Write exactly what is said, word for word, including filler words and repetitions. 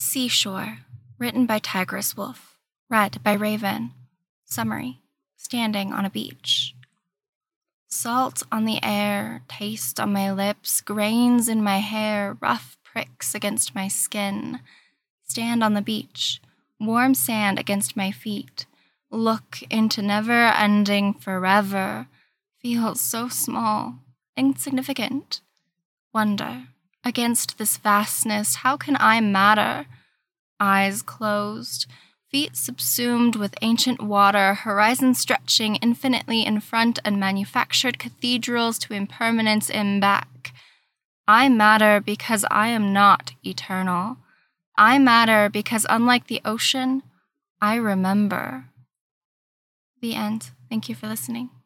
Seashore, written by Tigress Wolf, read by Raven. Summary, standing on a beach. Salt on the air, taste on my lips, grains in my hair, rough pricks against my skin. Stand on the beach, warm sand against my feet. Look into never-ending forever. Feels so small, insignificant. Wonder, against this vastness, how can I matter? Eyes closed, feet subsumed with ancient water, horizon stretching infinitely in front and manufactured cathedrals to impermanence in back. I matter because I am not eternal. I matter because, unlike the ocean, I remember. The end. Thank you for listening.